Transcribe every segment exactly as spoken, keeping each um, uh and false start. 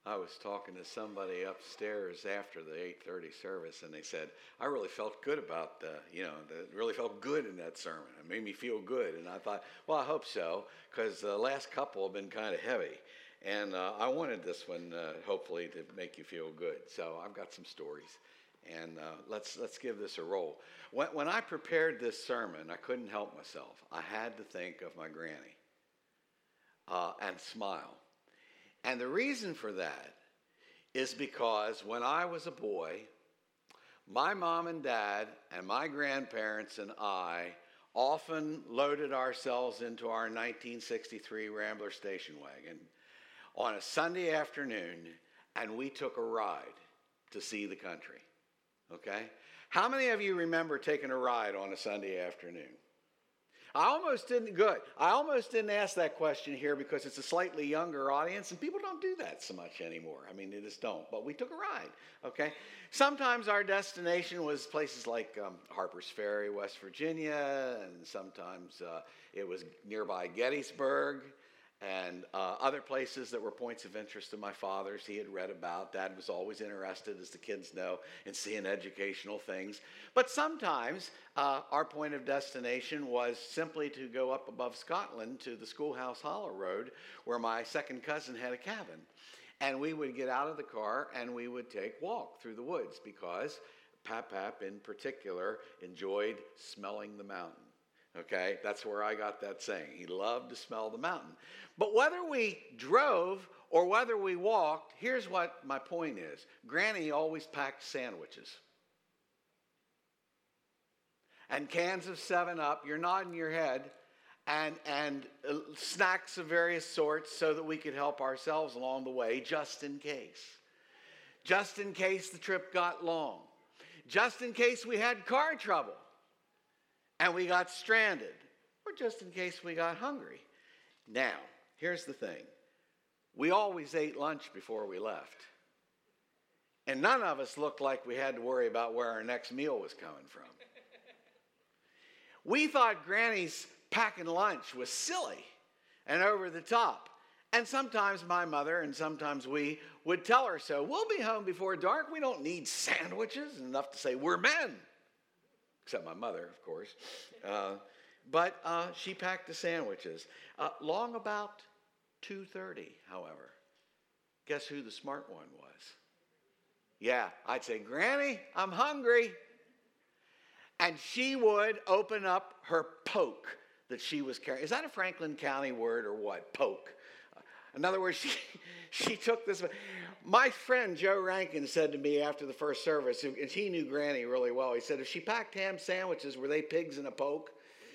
I was talking to somebody upstairs after the eight thirty service, and they said, I really felt good about the, you know, the, really felt good in that sermon. It made me feel good. And I thought, well, I hope so, because the last couple have been kind of heavy. And uh, I wanted this one, uh, hopefully, to make you feel good. So I've got some stories. And uh, let's let's give this a roll. When, when I prepared this sermon, I couldn't help myself. I had to think of my granny uh, and smile. And the reason for that is because when I was a boy, my mom and dad and my grandparents and I often loaded ourselves into our nineteen sixty-three Rambler station wagon on a Sunday afternoon, and we took a ride to see the country. Okay? How many of you remember taking a ride on a Sunday afternoon? I almost didn't, good. I almost didn't ask that question here because it's a slightly younger audience and people don't do that so much anymore. I mean, they just don't. But we took a ride, okay? Sometimes our destination was places like um, Harper's Ferry, West Virginia, and sometimes uh, it was nearby Gettysburg, and uh, other places that were points of interest to my father's he had read about. Dad was always interested, as the kids know, in seeing educational things. But sometimes uh, our point of destination was simply to go up above Scotland to the Schoolhouse Hollow Road, where my second cousin had a cabin. And we would get out of the car and we would take a walk through the woods because Pap Pap in particular enjoyed smelling the mountain. Okay, that's where I got that saying. He loved to smell the mountain. But whether we drove or whether we walked, here's what my point is. Granny always packed sandwiches. And cans of seven up, you're nodding your head, and, and uh, snacks of various sorts so that we could help ourselves along the way just in case. Just in case the trip got long. Just in case we had car trouble. And we got stranded, or just in case we got hungry. Now, here's the thing. We always ate lunch before we left. And none of us looked like we had to worry about where our next meal was coming from. We thought Granny's packing lunch was silly and over the top. And sometimes my mother and sometimes we would tell her so. We'll be home before dark. We don't need sandwiches. Enough to say we're men. Except my mother, of course. Uh, but uh, she packed the sandwiches. Uh, long about two thirty, however. Guess who the smart one was? Yeah, I'd say, Granny, I'm hungry. And she would open up her poke that she was carrying. Is that a Franklin County word or what? Poke. Uh, in other words, she, she took this. My friend Joe Rankin said to me after the first service, and he knew Granny really well, he said, if she packed ham sandwiches, were they pigs in a poke?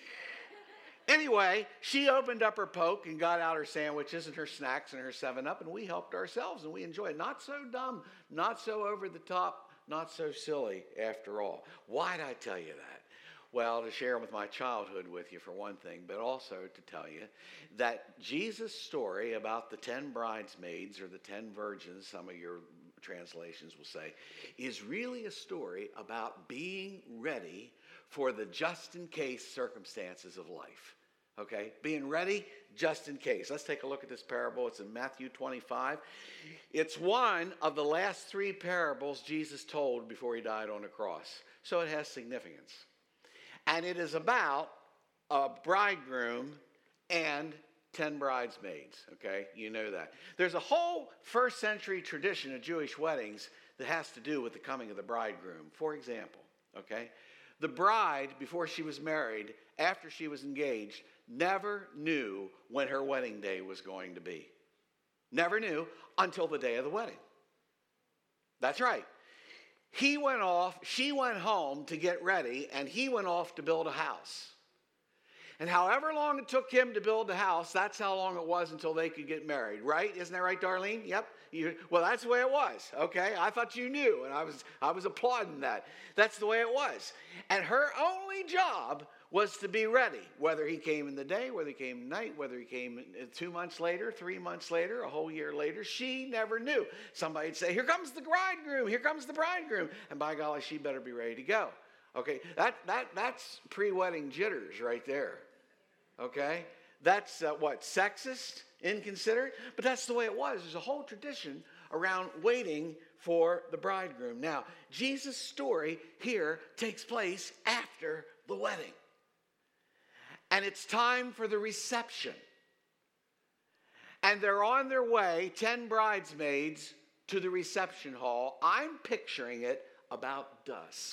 Anyway, she opened up her poke and got out her sandwiches and her snacks and her seven up, and we helped ourselves, and we enjoyed it. Not so dumb, not so over the top, not so silly after all. Why'd I tell you that? Well, to share with my childhood with you for one thing, but also to tell you that Jesus' story about the ten bridesmaids or the ten virgins, some of your translations will say, is really a story about being ready for the just-in-case circumstances of life. Okay? Being ready just in case. Let's take a look at this parable. It's in Matthew twenty-five. It's one of the last three parables Jesus told before he died on the cross. So it has significance. And it is about a bridegroom and ten bridesmaids, okay? You know that. There's a whole first century tradition of Jewish weddings that has to do with the coming of the bridegroom. For example, okay? The bride, before she was married, after she was engaged, never knew when her wedding day was going to be. Never knew until the day of the wedding. That's right. He went off, she went home to get ready, and he went off to build a house. And however long it took him to build the house, that's how long it was until they could get married, right? Isn't that right, Darlene? Yep. You, well, that's the way it was, okay? I thought you knew, and I was, I was applauding that. That's the way it was. And her only job was to be ready, whether he came in the day, whether he came at night, whether he came two months later, three months later, a whole year later. She never knew. Somebody'd say, here comes the bridegroom, here comes the bridegroom. And by golly, she better be ready to go. Okay, that, that, that's pre-wedding jitters right there. Okay, that's uh, what, sexist, inconsiderate? But that's the way it was. There's a whole tradition around waiting for the bridegroom. Now, Jesus' story here takes place after the wedding. And it's time for the reception. And they're on their way, ten bridesmaids, to the reception hall. I'm picturing it about dusk.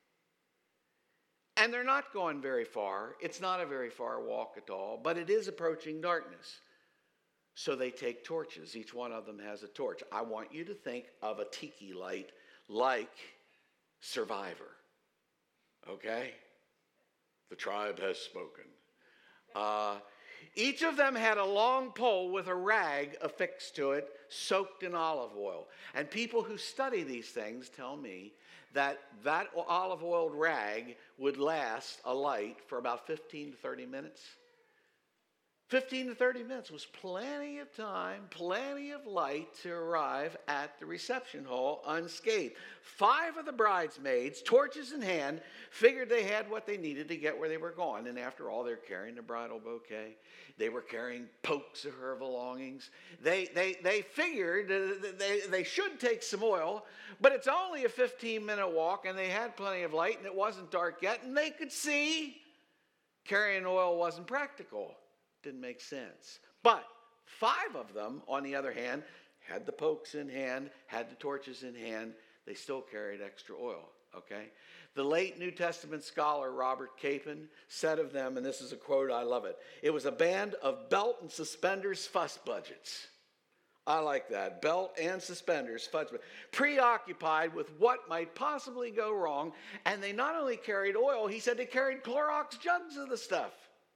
And they're not going very far. It's not a very far walk at all, but it is approaching darkness. So they take torches. Each one of them has a torch. I want you to think of a tiki light like Survivor. Okay? The tribe has spoken. Uh, each of them had a long pole with a rag affixed to it, soaked in olive oil. And people who study these things tell me that that olive oiled rag would last a light for about fifteen to thirty minutes. fifteen to thirty minutes was plenty of time, plenty of light to arrive at the reception hall unscathed. Five of the bridesmaids, torches in hand, figured they had what they needed to get where they were going. And after all, they're carrying the bridal bouquet. They were carrying pokes of her belongings. They, they, they figured they, they should take some oil, but it's only a fifteen-minute walk, and they had plenty of light, and it wasn't dark yet, and they could see carrying oil wasn't practical. Didn't make sense. But five of them, on the other hand, had the pokes in hand, had the torches in hand. They still carried extra oil, okay? The late New Testament scholar Robert Capon said of them, and this is a quote, I love it, "It was a band of belt and suspenders fuss budgets." I like that. Belt and suspenders, fuss budgets. Preoccupied with what might possibly go wrong. And they not only carried oil, he said they carried Clorox jugs of the stuff.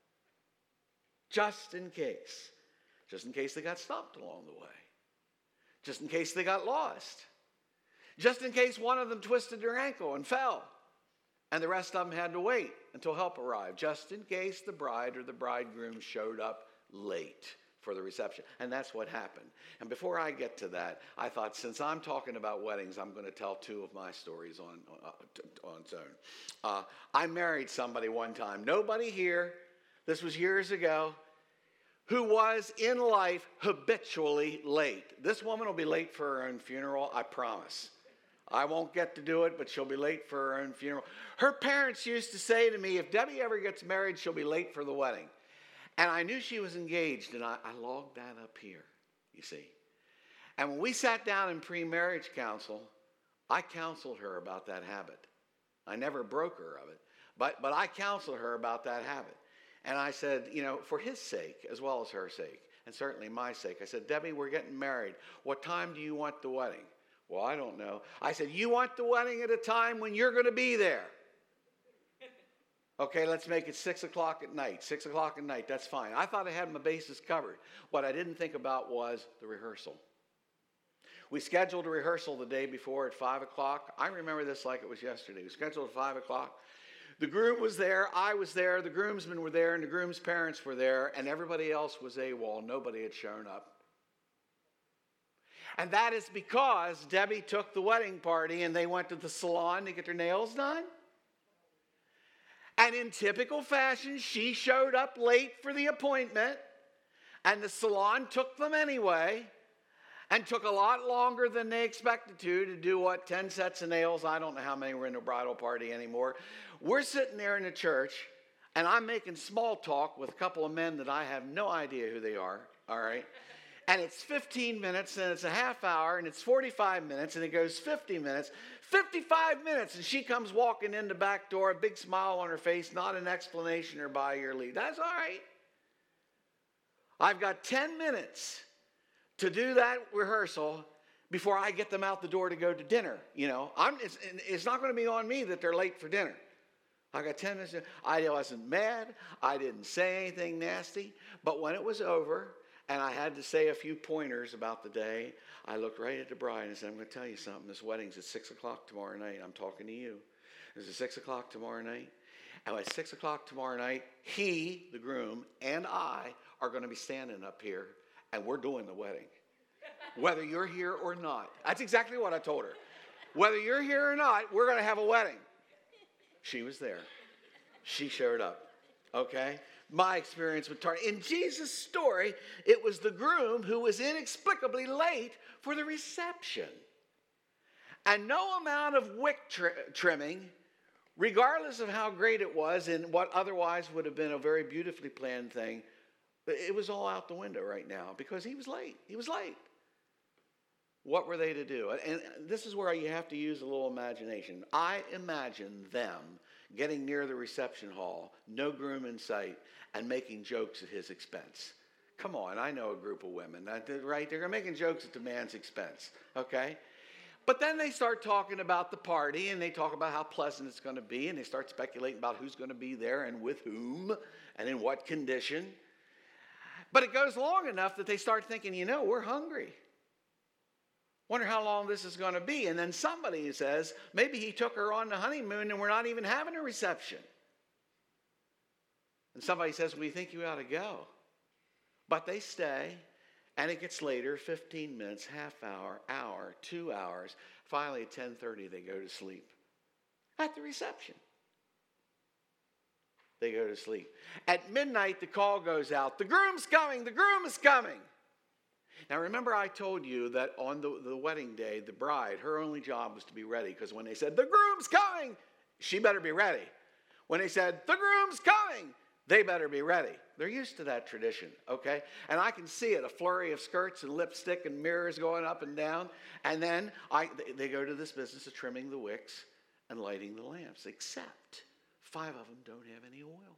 Just in case. Just in case they got stopped along the way. Just in case they got lost. Just in case one of them twisted their ankle and fell. And the rest of them had to wait until help arrived. Just in case the bride or the bridegroom showed up late for the reception. And that's what happened. And before I get to that, I thought, since I'm talking about weddings, I'm going to tell two of my stories on, uh, on its own. Uh, I married somebody one time. Nobody here, this was years ago, who was in life habitually late. This woman will be late for her own funeral, I promise. I won't get to do it, but she'll be late for her own funeral. Her parents used to say to me, if Debbie ever gets married, she'll be late for the wedding. And I knew she was engaged, and I, I logged that up here, you see. And when we sat down in pre-marriage counsel, I counseled her about that habit. I never broke her of it, but, but I counseled her about that habit. And I said, you know, for his sake, as well as her sake, and certainly my sake, I said, Debbie, we're getting married. What time do you want the wedding? Well, I don't know. I said, you want the wedding at a time when you're going to be there. Okay, let's make it six o'clock at night. Six o'clock at night, that's fine. I thought I had my bases covered. What I didn't think about was the rehearsal. We scheduled a rehearsal the day before at five o'clock. I remember this like it was yesterday. We scheduled at five o'clock. The groom was there, I was there, the groomsmen were there, and the groom's parents were there, and everybody else was AWOL. Nobody had shown up. And that is because Debbie took the wedding party and they went to the salon to get their nails done. And in typical fashion, she showed up late for the appointment, and the salon took them anyway, and took a lot longer than they expected to, to do what, ten sets of nails? I don't know how many were in the bridal party anymore. We're sitting there in the church, and I'm making small talk with a couple of men that I have no idea who they are, all right? And it's fifteen minutes, and it's a half hour, and it's forty-five minutes, and it goes fifty minutes. fifty-five minutes, and she comes walking in the back door, a big smile on her face, not an explanation or by your leave. That's all right. I've got ten minutes to do that rehearsal before I get them out the door to go to dinner. You know, I'm, it's, it's not going to be on me that they're late for dinner. I got ten minutes. I wasn't mad. I didn't say anything nasty. But when it was over, and I had to say a few pointers about the day, I looked right at the bride and said, I'm going to tell you something. This wedding's at six o'clock tomorrow night. I'm talking to you. It's at six o'clock tomorrow night. And at six o'clock tomorrow night, he, the groom, and I are going to be standing up here, and we're doing the wedding. Whether you're here or not. That's exactly what I told her. Whether you're here or not, we're going to have a wedding. She was there. She showed up. Okay? my experience with tardy. In Jesus' story, it was the groom who was inexplicably late for the reception. And no amount of wick tri- trimming, regardless of how great it was and what otherwise would have been a very beautifully planned thing, it was all out the window right now because he was late. He was late. What were they to do? And this is where you have to use a little imagination. I imagine them getting near the reception hall, no groom in sight, and making jokes at his expense. Come on, I know a group of women, right? They're making jokes at the man's expense, okay? But then they start talking about the party, and they talk about how pleasant it's going to be, and they start speculating about who's going to be there and with whom and in what condition. But it goes long enough that they start thinking, you know, we're hungry. Wonder how long this is going to be. And then somebody says, maybe he took her on the honeymoon and we're not even having a reception. And somebody says, well, you think you ought to go? But they stay, and it gets later, fifteen minutes, half hour, hour, two hours. Finally, at ten thirty, they go to sleep at the reception. They go to sleep. At midnight, the call goes out. The groom's coming. The groom is coming. Now, remember I told you that on the, the wedding day, the bride, her only job was to be ready, because when they said, the groom's coming, she better be ready. When they said, the groom's coming, they better be ready. They're used to that tradition, okay? And I can see it, a flurry of skirts and lipstick and mirrors going up and down. And then I, they go to this business of trimming the wicks and lighting the lamps, except five of them don't have any oil.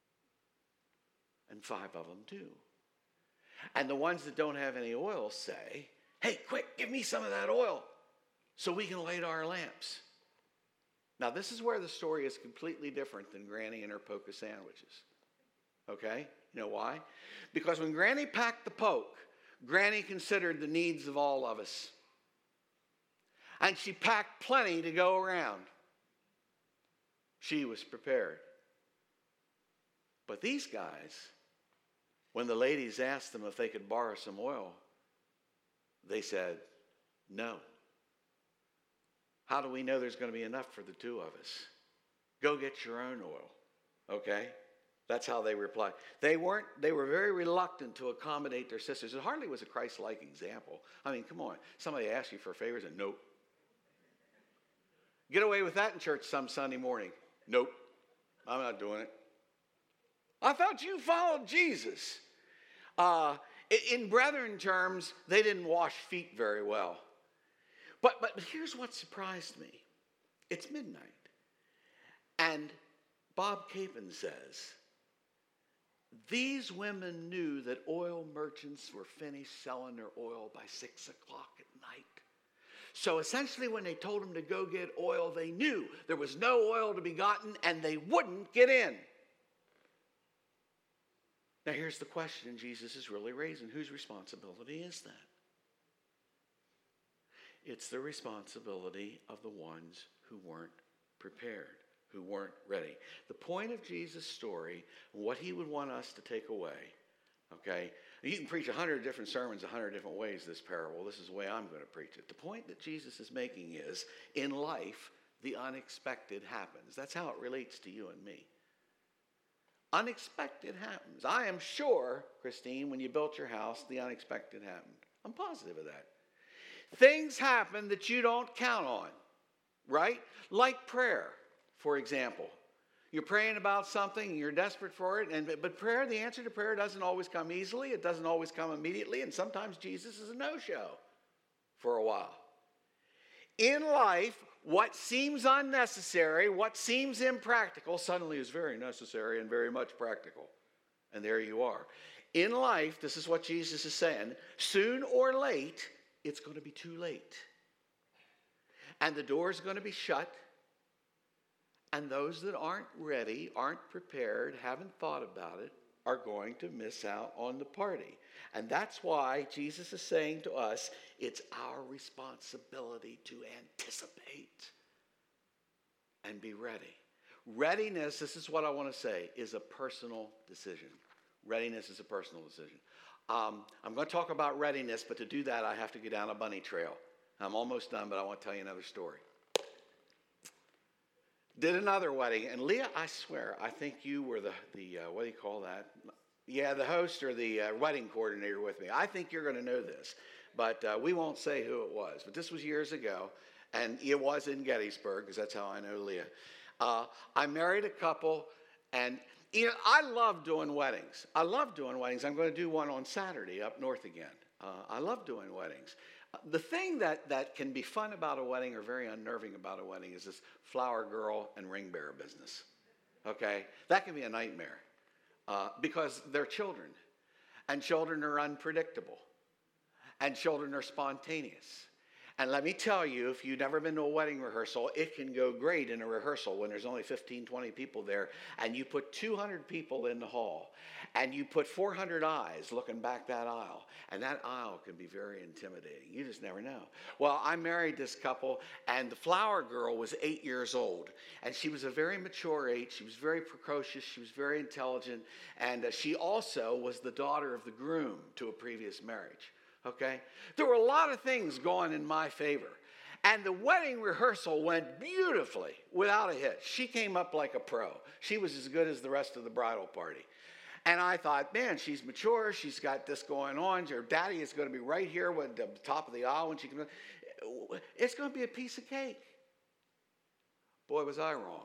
And five of them do. And the ones that don't have any oil say, hey, quick, give me some of that oil so we can light our lamps. Now, this is where the story is completely different than Granny and her poke of sandwiches. Okay? You know why? Because when Granny packed the poke, Granny considered the needs of all of us. And she packed plenty to go around. She was prepared. But these guys, when the ladies asked them if they could borrow some oil, they said, no. How do we know there's going to be enough for the two of us? Go get your own oil, okay? That's how they replied. They weren't, they were very reluctant to accommodate their sisters. It hardly was a Christ-like example. I mean, come on. Somebody asks you for favors and nope. Get away with that in church some Sunday morning. Nope, I'm not doing it. I thought you followed Jesus. Uh, in brethren terms, they didn't wash feet very well. But, but here's what surprised me. It's midnight. And Bob Capon says, these women knew that oil merchants were finished selling their oil by six o'clock at night. So essentially when they told them to go get oil, they knew there was no oil to be gotten and they wouldn't get in. Now here's the question Jesus is really raising. Whose responsibility is that? It's the responsibility of the ones who weren't prepared, who weren't ready. The point of Jesus' story, what he would want us to take away, okay? You can preach a hundred different sermons a hundred different ways, this parable. This is the way I'm going to preach it. The point that Jesus is making is, in life, the unexpected happens. That's how it relates to you and me. Unexpected happens. I am sure, Christine, when you built your house, the unexpected happened. I'm positive of that. Things happen that you don't count on, right? Like prayer, for example. You're praying about something, and you're desperate for it, and but prayer, the answer to prayer doesn't always come easily. It doesn't always come immediately, and sometimes Jesus is a no-show for a while. In life, what seems unnecessary, what seems impractical, suddenly is very necessary and very much practical. And there you are. In life, this is what Jesus is saying, soon or late, it's going to be too late. And the door's going to be shut. And those that aren't ready, aren't prepared, haven't thought about it, are going to miss out on the party. And that's why Jesus is saying to us, it's our responsibility to anticipate and be ready. Readiness, this is what I want to say, is a personal decision. Readiness is a personal decision. Um, I'm going to talk about readiness, but to do that, I have to go down a bunny trail. I'm almost done, but I want to tell you another story. did another wedding. And Leah, I swear, I think you were the, the uh, what do you call that? Yeah, the host or the uh, wedding coordinator with me. I think you're going to know this, but uh, we won't say who it was. But this was years ago, and it was in Gettysburg, because that's how I know Leah. Uh, I married a couple, and you know, I love doing weddings. I love doing weddings. I'm going to do one on Saturday up north again. Uh, I love doing weddings. The thing that, that can be fun about a wedding or very unnerving about a wedding is this flower girl and ring bearer business. Okay? That can be a nightmare uh, because they're children. And children are unpredictable. And children are spontaneous. And let me tell you, if you've never been to a wedding rehearsal, it can go great in a rehearsal when there's only fifteen, twenty people there, and you put two hundred people in the hall, and you put four hundred eyes looking back that aisle, and that aisle can be very intimidating. You just never know. Well, I married this couple, and the flower girl was eight years old, and she was a very mature age. She was very precocious. She was very intelligent, and uh, she also was the daughter of the groom to a previous marriage. Okay? There were a lot of things going in my favor. And the wedding rehearsal went beautifully without a hitch. She came up like a pro. She was as good as the rest of the bridal party. And I thought, man, she's mature. She's got this going on. Her daddy is going to be right here at the top of the aisle when she can. It's going to be a piece of cake. Boy, was I wrong.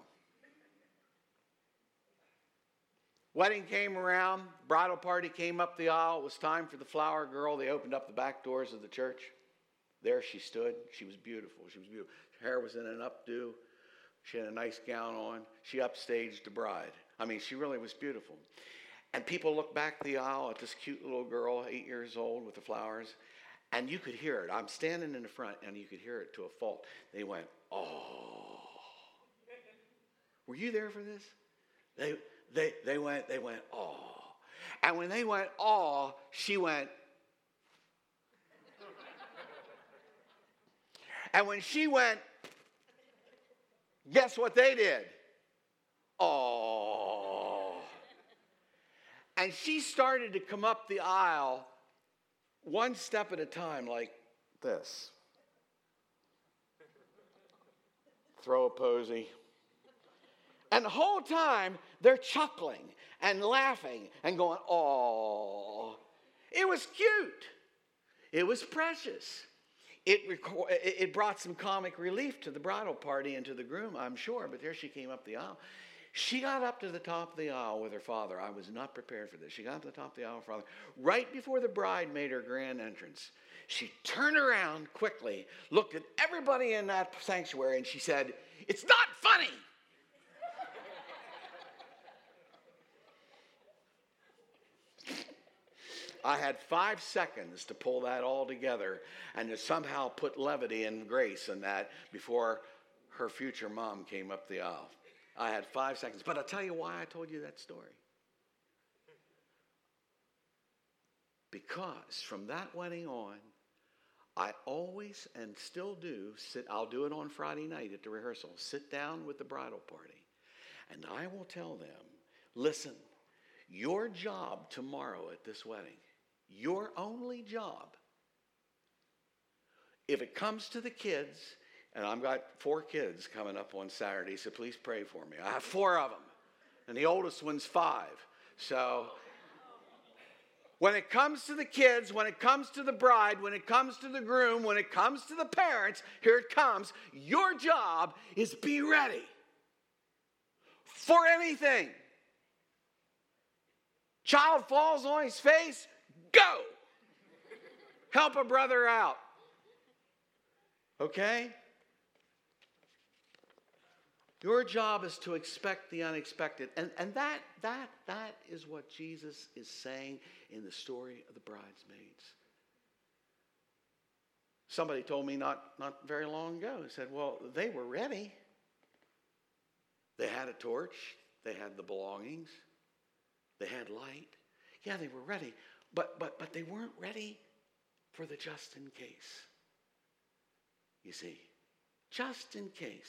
Wedding came around, bridal party came up the aisle. It was time for the flower girl. They opened up the back doors of the church. There she stood. She was beautiful. She was beautiful. Her hair was in an updo. She had a nice gown on. She upstaged the bride. I mean, she really was beautiful. And people looked back the aisle at this cute little girl, eight years old, with the flowers. And you could hear it. I'm standing in the front, and you could hear it to a fault. They went, oh. Were you there for this? They... They they went, they went, oh. And when they went, oh, she went. And when she went, guess what they did? Oh. And she started to come up the aisle one step at a time like this. Throw a posy. And the whole time, they're chuckling and laughing and going, oh. It was cute. It was precious. It, reco- it brought some comic relief to the bridal party and to the groom, I'm sure. But there she came up the aisle. She got up to the top of the aisle with her father. I was not prepared for this. She got to the top of the aisle with her father. Right before the bride made her grand entrance, she turned around quickly, looked at everybody in that sanctuary, and she said, it's not funny. I had five seconds to pull that all together and to somehow put levity and grace in that before her future mom came up the aisle. I had five seconds. But I'll tell you why I told you that story. Because from that wedding on, I always and still do sit, I'll do it on Friday night at the rehearsal, sit down with the bridal party, and I will tell them, listen, your job tomorrow at this wedding, your only job, if it comes to the kids, and I've got four kids coming up on Saturday, so please pray for me. I have four of them, and the oldest one's five. So when it comes to the kids, when it comes to the bride, when it comes to the groom, when it comes to the parents, here it comes. Your job is be ready for anything. Child falls on his face, go. Help a brother out. Okay? Your job is to expect the unexpected. And, and that, that, that is what Jesus is saying in the story of the bridesmaids. Somebody told me not, not very long ago, he said, well, they were ready. They had a torch. They had the belongings. They had light. Yeah, they were ready. But, but, but they weren't ready for the just in case. You see, just in case.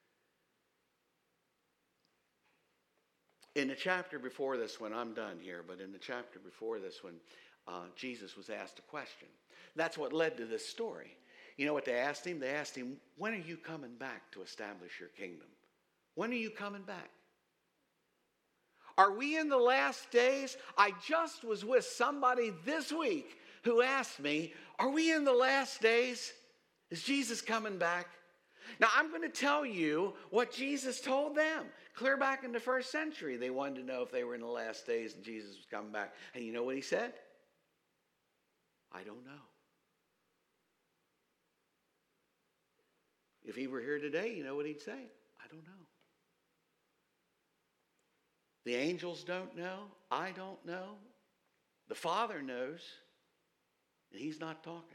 In the chapter before this one, I'm done here, but in the chapter before this one, uh, Jesus was asked a question. That's what led to this story. You know what they asked him? They asked him, when are you coming back to establish your kingdom? When are you coming back? Are we in the last days? I just was with somebody this week who asked me, are we in the last days? Is Jesus coming back? Now, I'm going to tell you what Jesus told them. Clear back in the first century, they wanted to know if they were in the last days and Jesus was coming back. And you know what he said? I don't know. If he were here today, you know what he'd say? I don't know. The angels don't know. I don't know. The Father knows. And he's not talking.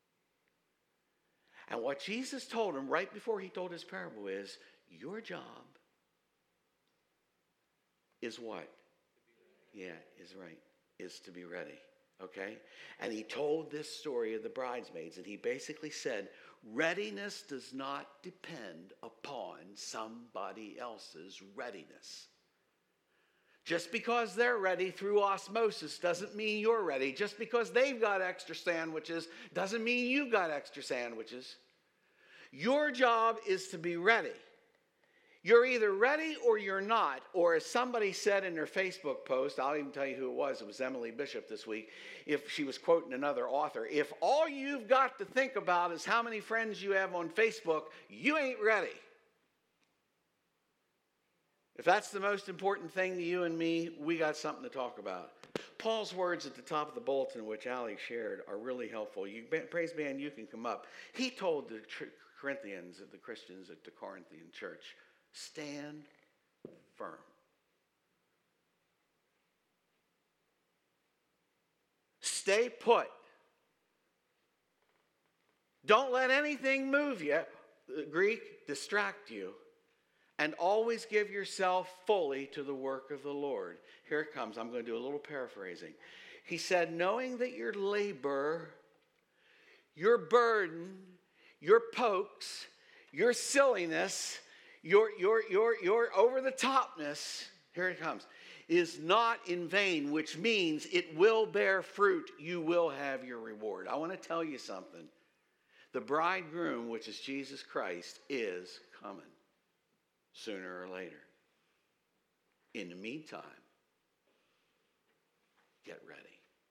And what Jesus told him right before he told his parable is, your job is what? Yeah, is right. Is to be ready. Okay? And he told this story of the bridesmaids. And he basically said, readiness does not depend upon somebody else's readiness. Just because they're ready through osmosis doesn't mean you're ready. Just because they've got extra sandwiches doesn't mean you've got extra sandwiches. Your job is to be ready. You're either ready or you're not. Or as somebody said in their Facebook post, I'll even tell you who it was. It was Emily Bishop this week. If she was quoting another author. If all you've got to think about is how many friends you have on Facebook, you ain't ready. If that's the most important thing to you and me, we got something to talk about. Paul's words at the top of the bulletin, which Ali shared, are really helpful. You, praise band, you can come up. He told the Corinthians, the Christians at the Corinthian church, stand firm. Stay put. Don't let anything move you, Greek, distract you. And always give yourself fully to the work of the Lord. Here it comes. I'm going to do a little paraphrasing. He said, knowing that your labor, your burden, your pokes, your silliness, your, your, your, your over-the-topness, here it comes, is not in vain, which means it will bear fruit. You will have your reward. I want to tell you something. The bridegroom, which is Jesus Christ, is coming. Sooner or later. In the meantime, get ready.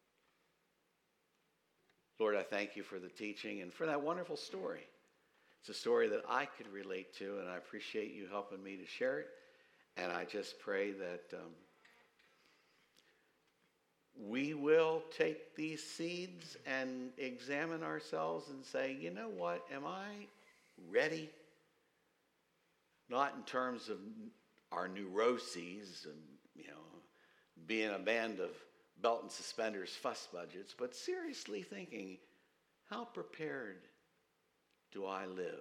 Lord, I thank you for the teaching and for that wonderful story. It's a story that I could relate to, and I appreciate you helping me to share it. And I just pray that um, we will take these seeds and examine ourselves and say, you know what, am I ready? Not in terms of our neuroses and, you know, being a band of belt and suspenders fuss budgets, but seriously thinking, how prepared do I live?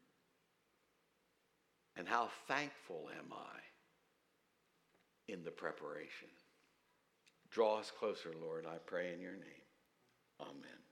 And how thankful am I in the preparation? Draw us closer, Lord, I pray in your name. Amen.